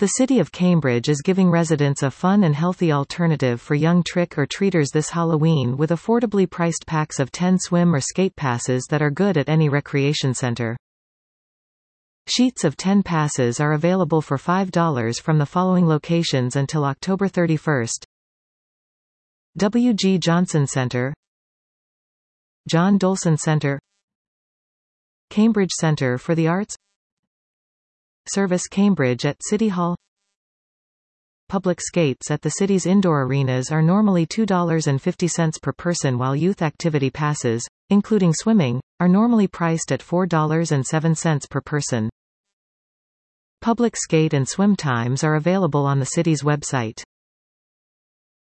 The City of Cambridge is giving residents a fun and healthy alternative for young trick-or-treaters this Halloween with affordably priced packs of 10 swim or skate passes that are good at any recreation center. Sheets of 10 passes are available for $5 from the following locations until October 31st. W. G. Johnson Center, John Dolson Center, Cambridge Center for the Arts, Service Cambridge at City Hall. Public skates at the city's indoor arenas are normally $2.50 per person, while youth activity passes, including swimming, are normally priced at $4.07 per person. Public skate and swim times are available on the city's website.